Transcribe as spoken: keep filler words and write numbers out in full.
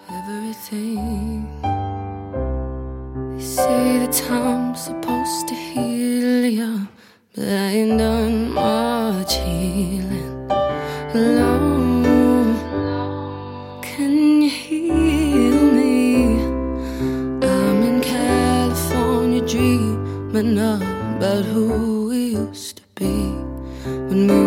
everything. They say that time's supposed to heal ya, but I ain't done much healing alone. Can you heal me? I'm in California dreaming about who we used to be when we